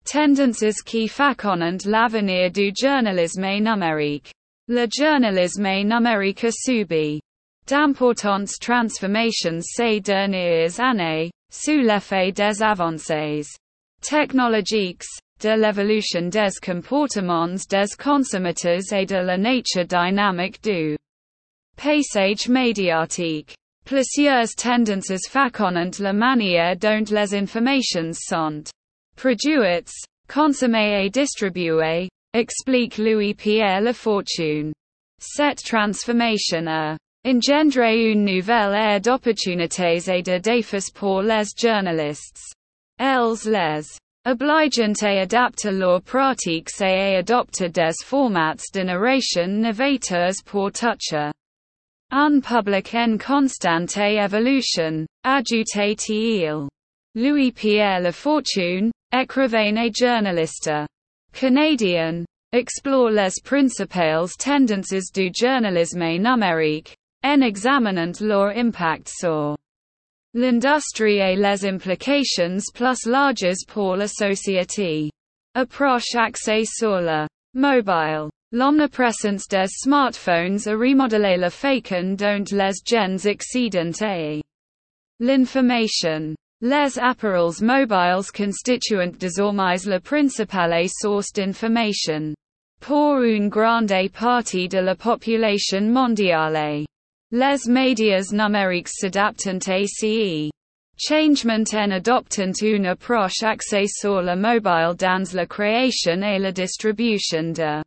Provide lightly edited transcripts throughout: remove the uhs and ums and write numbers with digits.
tendances qui façonnent l'avenir du journalisme numérique. Le journalisme numérique a subi d'importantes transformations ces dernières années, sous l'effet des avancées technologiques, de l'évolution des comportements des consommateurs et de la nature dynamique du paysage médiatique. Plusieurs tendances façonnent la manière dont les informations sont produites, consommées et distribuées, explique Louis-Pierre Lafortune. Cette transformation a engendré une nouvelle ère d'opportunités et de défis pour les journalistes. Elles les obligent à adapter leurs pratiques et à adopter des formats de narration novateurs pour toucher un public en constante évolution, ajoutait-il. Louis-Pierre Lafortune, écrivain et journaliste canadien, explore les principales tendances du journalisme numérique, en examinant leur impact sur l'industrie et les implications plus larges pour la société. Approche axée sur le mobile. L'omniprésence des smartphones a remodelé la façon dont les gens accèdent à l'information. Les appareils mobiles constituent désormais la principale source d'information pour une grande partie de la population mondiale. Les médias numériques s'adaptent à ce changement en adoptant une approche axée sur le mobile dans la création et la distribution de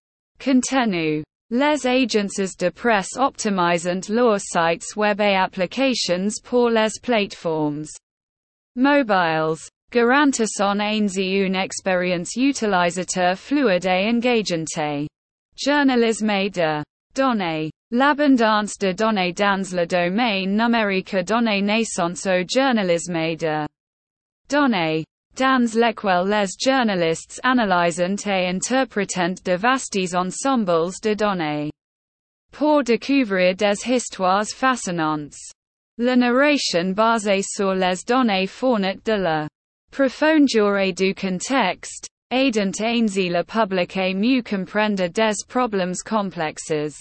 contenu. Les agences de presse optimisent leurs sites web et applications pour les plateformes mobiles, garantissant ainsi une expérience utilisateur fluide et engageante. Journalisme de données. L'abondance de données dans le domaine numérique a donné naissance au journalisme de données, dans lequel les journalistes analysent et interprètent de vastes ensembles de données pour découvrir des histoires fascinantes. La narration basée sur les données fournit de la profondeur et du contexte, aidant ainsi le public à mieux comprendre des problèmes complexes.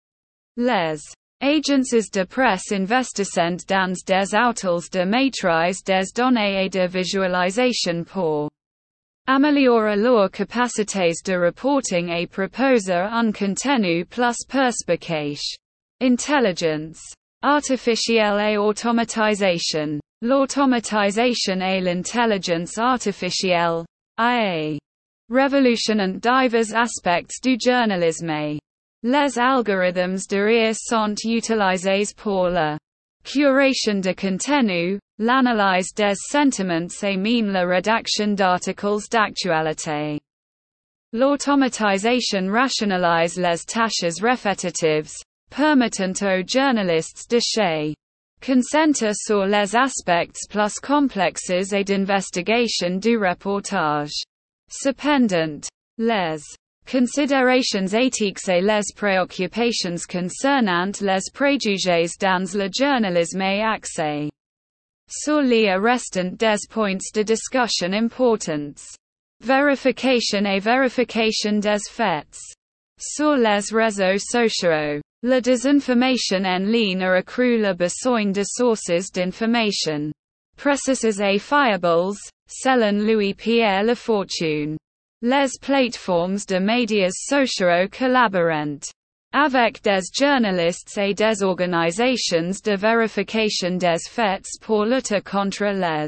Les agences de presse investissent dans des outils de maîtrise des données et de visualisation pour améliorer leurs capacités de reporting et proposer un contenu plus perspicace. Intelligence artificielle et automatisation. L'automatisation et l'intelligence artificielle a révolutionné divers aspects du journalisme. Les algorithmes de RIA sont utilisés pour la curation de contenu, l'analyse des sentiments et même la rédaction d'articles d'actualité. L'automatisation rationalise les tâches répétitives, permettant aux journalistes de se concentrer sur les aspects plus complexes et d'investigation du reportage. Cependant, les considérations éthiques et les préoccupations concernant les préjugés dans le journalisme axé sur les restent des points de discussion importants. Vérification et vérification des faits. Sur les réseaux sociaux, la désinformation en ligne a accru le besoin de sources d'information précises et fiables, selon Louis-Pierre Lafortune. Les plateformes de médias sociaux collaborent avec des journalistes et des organisations de vérification des faits pour lutter contre les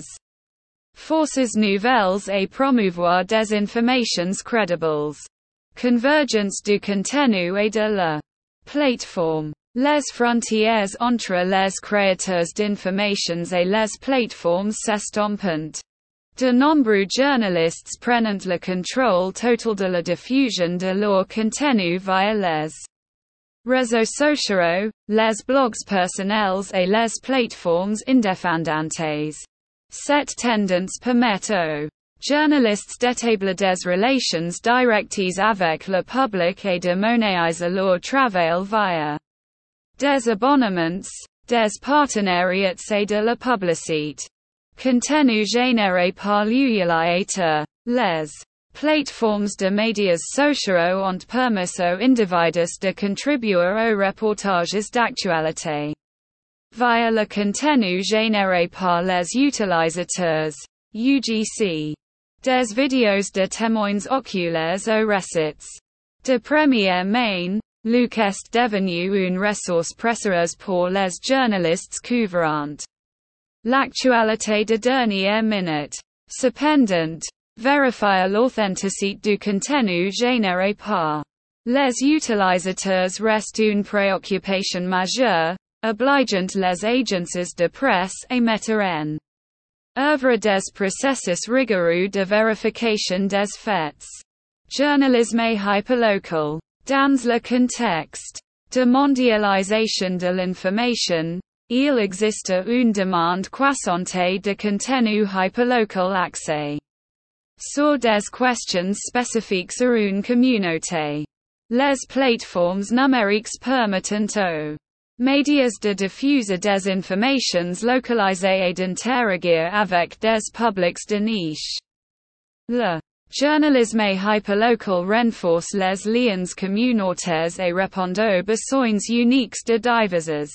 forces nouvelles et promouvoir des informations crédibles. Convergence du contenu et de la plateforme. Les frontières entre les créateurs d'informations et les plateformes s'estompent. De nombreux journalistes prennent le contrôle total de la diffusion de leur contenu via les réseaux sociaux, les blogs personnels et les plateformes indépendantes. Cette tendance permet aux journalistes d'établir des relations directes avec le public et de monétiser leur travail via des abonnements, des partenariats et de la publicité. Contenu généré par l'utilisateur. Les plateformes de médias sociaux ont permis aux individus de contribuer aux reportages d'actualité via le contenu généré par les utilisateurs, UGC. Des vidéos de témoins oculaires aux récits de première main, Luc est devenu une ressource précieuse pour les journalistes couvrant l'actualité de dernière minute. Cependant, vérifier l'authenticité du contenu généré par les utilisateurs reste une préoccupation majeure, obligeant les agences de presse à mettre en œuvre des processus rigoureux de vérification des faits. Journalisme hyperlocal. Dans le contexte de mondialisation de l'information, il existe une demande croissante de contenu hyperlocal axé sur des questions spécifiques à une communauté. Les plateformes numériques permettent aux médias de diffuser des informations localisées et d'interagir avec des publics de niche. Le journalisme hyperlocal renforce les liens communautaires et répond aux besoins uniques de diverses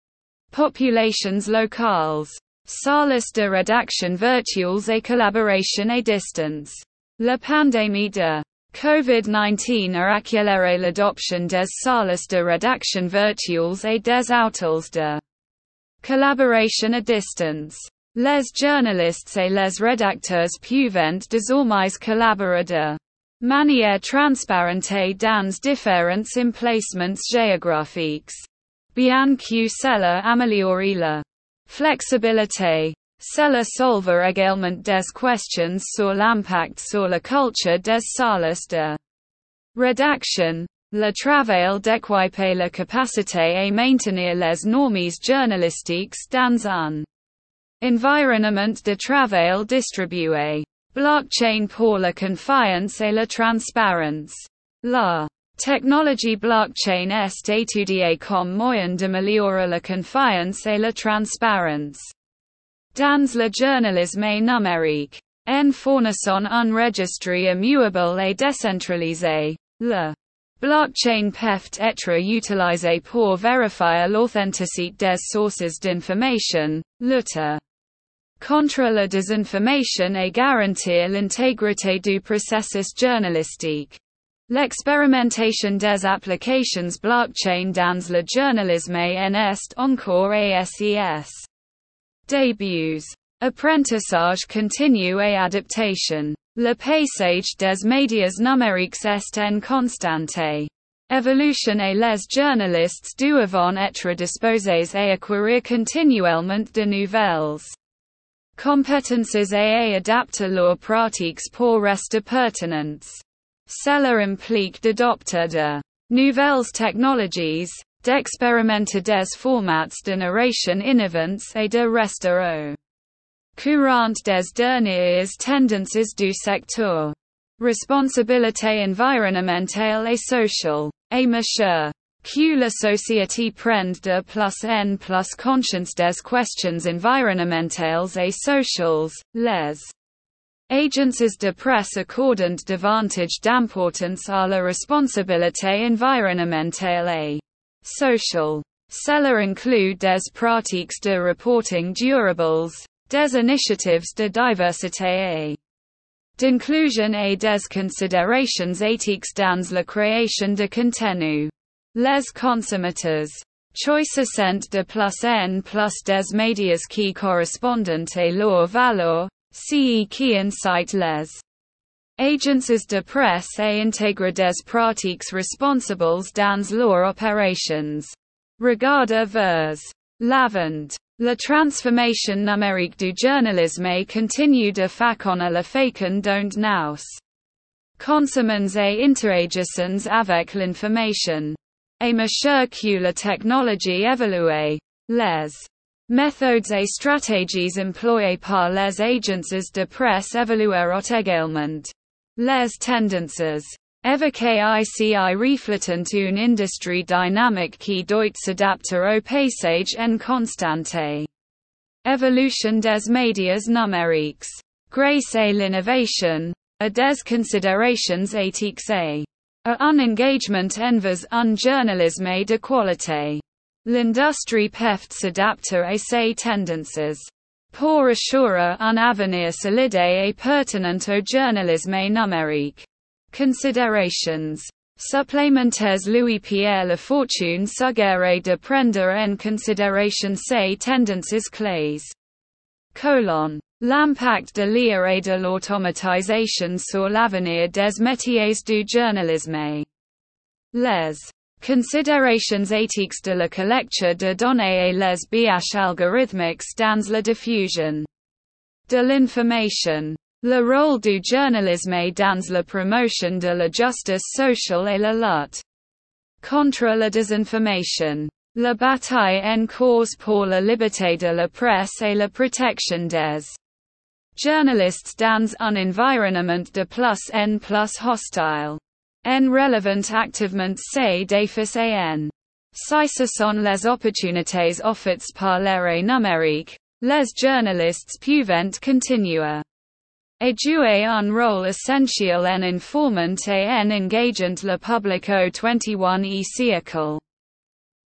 populations locales. Salles de rédaction virtuelles et collaboration à distance. La pandémie de COVID-19 a accéléré l'adoption des salles de rédaction virtuelles et des outils de collaboration à distance. Les journalistes et les rédacteurs peuvent désormais collaborer de manière transparente dans différents emplacements géographiques. Bien que cela améliore la flexibilité, cela soulève également des questions sur l'impact sur la culture des salles de rédaction. Le travail d'équiper la capacité à maintenir les normes journalistiques dans un environnement de travail distribué. Blockchain pour la confiance et la transparence. La technologie blockchain est étudiée comme moyen d'améliorer la confiance et la transparence dans le journalisme numérique, en fournissant un registre immutable et décentralisé. Le blockchain peut être utilisé pour vérifier l'authenticité des sources d'information, lutter contre la désinformation et garantir l'intégrité du processus journalistique. L'expérimentation des applications blockchain dans le journalisme en est encore à ses débuts. Apprentissage continu et adaptation. Le paysage des médias numériques est en constante évolution et les journalistes doivent être disposés à acquérir continuellement de nouvelles compétences et à adapter leurs pratiques pour rester pertinents. Cela implique d'adopter de nouvelles technologies, d'expérimenter des formats de narration innovants et de rester au courant des dernières tendances du secteur. Responsabilité environnementale et sociale. À mesure que la société prend de plus en plus conscience des questions environnementales et sociales, les agences de presse accordent davantage d'importance à la responsabilité environnementale et sociale. Cela inclut des pratiques de reporting durables, des initiatives de diversité et d'inclusion et des considérations éthiques dans la création de contenu. Les consommateurs choisissent de plus en plus des médias qui correspondent à leurs valeurs, ce qui incite les agences de presse à intégrer des pratiques responsables dans leurs opérations. Regardez vers l'avant. La transformation numérique du journalisme continue de façonner la façon dont nous consommons et interagissons avec l'information. À mesure que la technologie évolue, les méthodes et stratégies employées par les agences de presse évolueront également. Les tendances évoquées ici reflètent une industrie dynamique qui doit s'adapter au paysage en constante évolution des médias numériques. Grâce à l'innovation, a des considérations éthiques et un engagement envers un journalisme de qualité. L'industrie peut s'adapter à ces tendances pour assurer un avenir solide et pertinent au journalisme numérique. Considerations supplémentaires. Louis-Pierre Lafortune suggère de prendre en considération ces tendances clés. L'impact de l'IA et de l'automatisation sur l'avenir des métiers du journalisme. Les considérations éthiques de la collecte de données et les biais algorithmiques dans la diffusion de l'information. Le rôle du journalisme dans la promotion de la justice sociale et la lutte contre la désinformation. La bataille en cours pour la liberté de la presse et la protection des journalistes dans un environnement de plus en plus hostile. En relevant activement ces défis et en saisissant les opportunités offertes par l'ère numérique, les journalistes peuvent continuer à jouer un rôle essentiel en informant et en engageant le public au XXIe siècle.